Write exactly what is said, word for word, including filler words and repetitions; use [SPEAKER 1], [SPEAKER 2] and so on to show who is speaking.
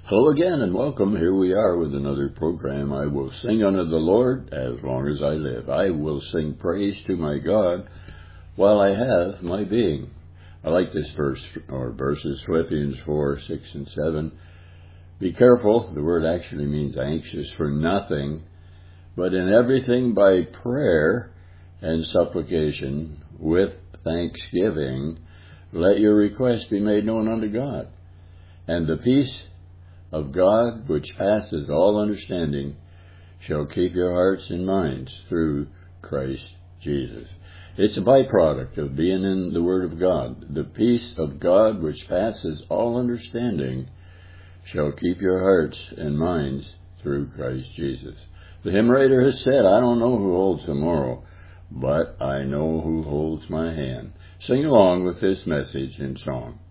[SPEAKER 1] Hello again and welcome. Here we are with another program. I will sing unto the Lord as long as I live. I will sing praise to my God while I have my being. I like this verse or verses, Philippians four, six, and seven. Be careful. The word actually means anxious for nothing, but in everything by prayer and supplication with thanksgiving, let your requests be made known unto God. And the peace of God, which passes all understanding, shall keep your hearts and minds through Christ Jesus. It's a byproduct of being in the Word of God. The peace of God, which passes all understanding, shall keep your hearts and minds through Christ Jesus. The hymn writer has said, I don't know who holds tomorrow, but I know who holds my hand. Sing along with this message in song.